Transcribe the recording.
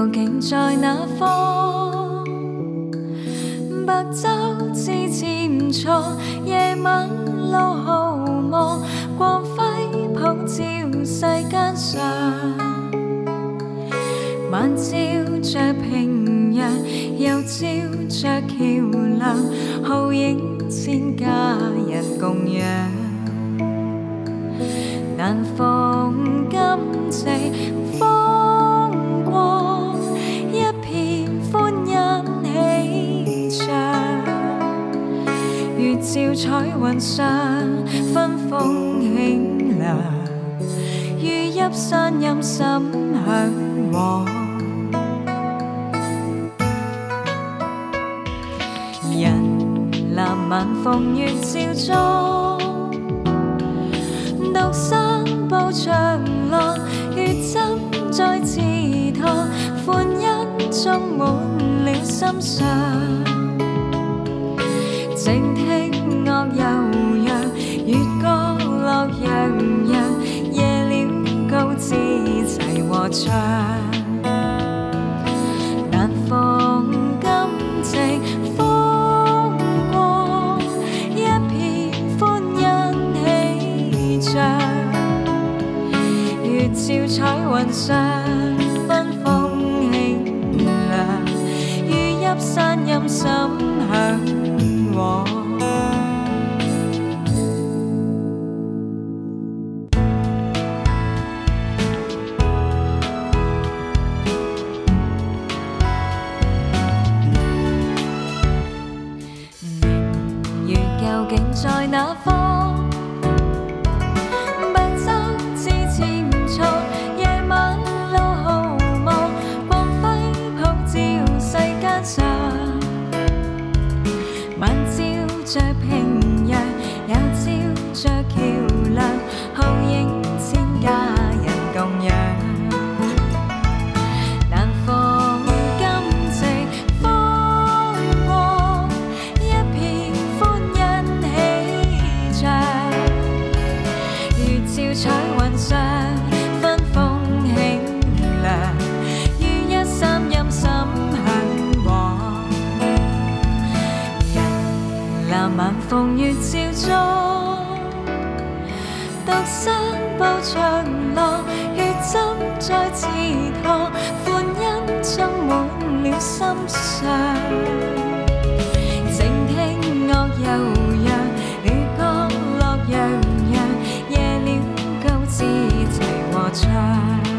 究竟在哪方？白晝自漸錯，夜晚路毫無光輝普照世間上。晚照着平陽，又照着橋梁，浩影千家人共養。難逢今夕風光，一片歡欣喜唱。如照彩雲上，分風輕涼，如入山陰心向往。人藍晚風月照中，獨山步長廊，月針在刺痛，歡欣充滿了心上。靜聽樂悠揚，月光樂洋洋，夜了高枝齊和唱。難逢今夕風光，一片歡欣喜唱。如照彩雲上，分風輕涼，如入山陰心向往。究竟在哪方？白晝自漸錯，夜晚路毫無光輝普照世間上。晚照着平陽，又照着橋梁，浩影千家人共養。難逢今夕風光，一片歡欣喜唱。如照彩雲上，分風輕涼，如一山陰心向往。人藍晚風月照中，獨山步長廊，月針在刺痛，歡欣充滿了心上。靜聽樂悠揚，月光樂洋洋，夜了高枝齊和唱。